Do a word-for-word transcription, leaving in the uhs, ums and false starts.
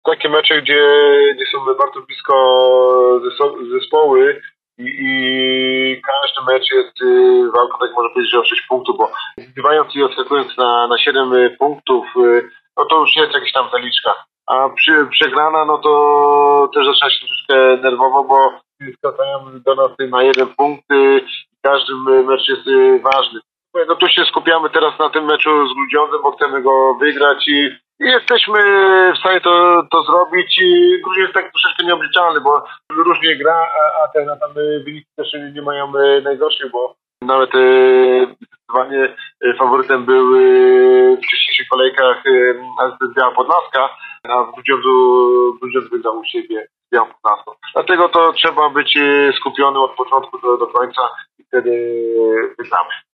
Takie mecze, gdzie, gdzie są bardzo blisko zespoły i, i każdy mecz jest y, walką, tak można powiedzieć, że o sześć punktów, bo zbywając i odskakując na, na siedem punktów, y, no to już jest jakaś tam zaliczka. A przy, przegrana, no to też zaczyna się troszeczkę nerwowo, bo skracają do nas na jeden punkt y, każdy mecz jest y, ważny. No tu się skupiamy teraz na tym meczu z Grudziądzem, bo chcemy go wygrać i, i jesteśmy w stanie to, to zrobić. I Grudziądz jest tak troszeczkę nieobliczalny, bo różnie gra, a, a te a tam wyniki też nie mają najgorszych, bo nawet e, zdecydowanie faworytem był e, w wcześniejszych kolejkach e, Biała Podlaska, a w Grudziądzu Grudziądz wygrał u siebie z Białą Podlaską. Dlatego to trzeba być skupionym od początku do, do końca i wtedy wygramy.